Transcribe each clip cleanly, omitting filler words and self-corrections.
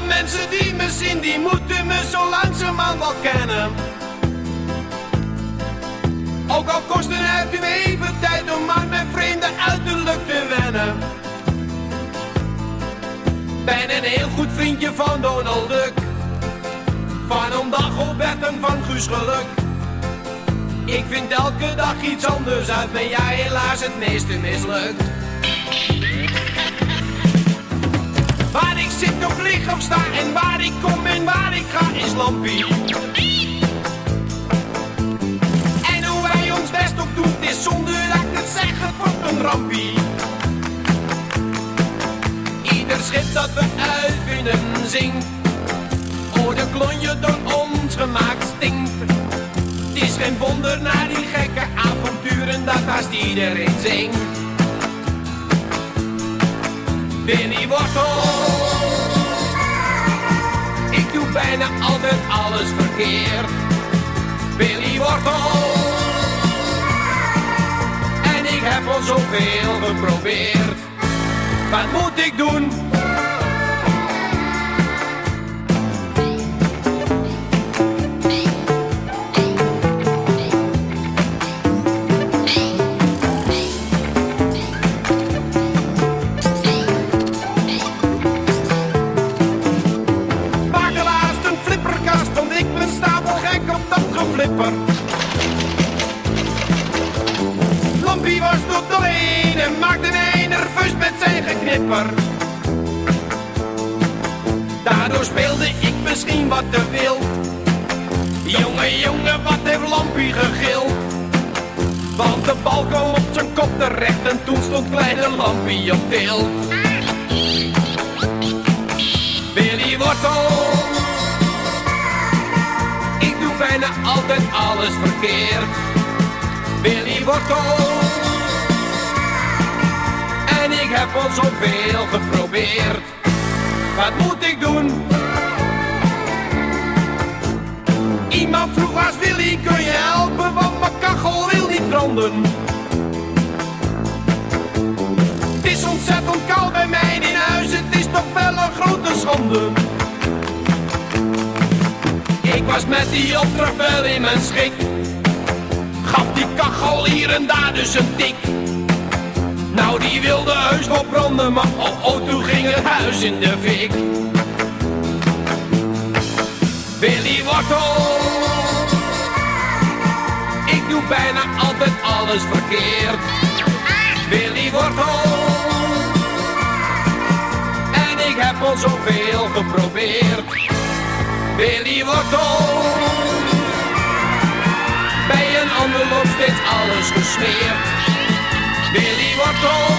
mensen die me zien, die moeten me zo langzamerhand wel kennen. Ook al kost het u even tijd om aan mijn vreemde uiterlijk te wennen. Ben een heel goed vriendje van Donald Duck, van oom Dagobert en van Guus Geluk. Ik vind elke dag iets anders uit, ben jij helaas het meeste mislukt. Waar ik zit of lig of sta en waar ik kom en waar ik ga is Lampie. En hoe wij ons best ook doen, het is zonder dat ik het zeg, het wordt een rampie. Ieder schip dat we uitvinden zingt, oh de klonje door ons gemaakt stinkt. Het is geen wonder na die gekke avonturen dat haast iedereen zingt. Billy Wortel, ik doe bijna altijd alles verkeerd. Billy Wortel, en ik heb al zoveel geprobeerd. Wat moet ik doen? Lampie was tot alleen en maakte mij nerveus met zijn geknipper. Daardoor speelde ik misschien wat te wild. Jongen, wat heeft Lampie gegild? Want de bal kwam op zijn kop terecht en toen stond kleine Lampie op tilt. Billy Wortel, bijna altijd alles verkeerd. Billy Wortel, en ik heb al zoveel geprobeerd. Wat moet ik doen? Iemand vroeg als Willy, kun je helpen, want mijn kachel wil niet branden. Het is ontzettend koud bij mij in huis, het is toch wel een grote schande. Ik was met die opdracht wel in mijn schik, gaf die kachel hier en daar dus een tik. Nou die wilde heus wel branden, maar toen ging het huis in de fik. Billy Wortel, ik doe bijna altijd alles verkeerd. Billy Wortel, en ik heb al zoveel geprobeerd. Billy Wortel, bij een ander loopt steeds alles gesmeerd. Billy Wortel,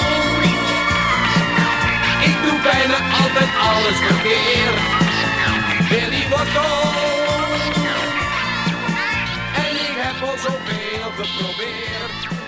ik doe bijna altijd alles verkeerd. Billy Wortel, en ik heb al zoveel geprobeerd.